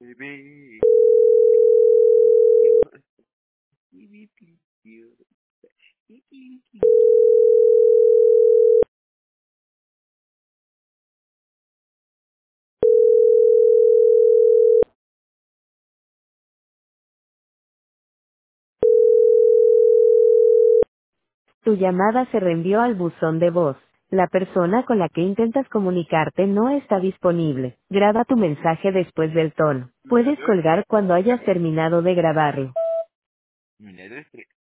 Baby. Tu llamada se reenvió al buzón de voz. La persona con la que intentas comunicarte no está disponible. Graba tu mensaje después del tono. Puedes colgar cuando hayas terminado de grabarlo. Mira,